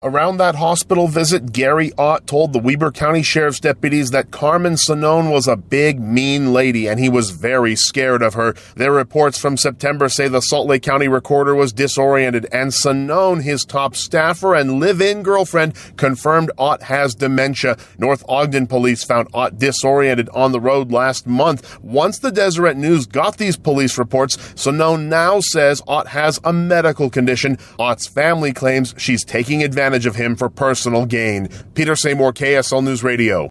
Around that hospital visit, Gary Ott told the Weber County Sheriff's deputies that Carmen Sonone was a big, mean lady, and he was very scared of her. Their reports from September say the Salt Lake County recorder was disoriented, and Sonone, his top staffer and live-in girlfriend, confirmed Ott has dementia. North Ogden police found Ott disoriented on the road last month. Once the Deseret News got these police reports, Sonone now says Ott has a medical condition. Ott's family claims she's taking advantage of him for personal gain. Peter Seymour, KSL News Radio.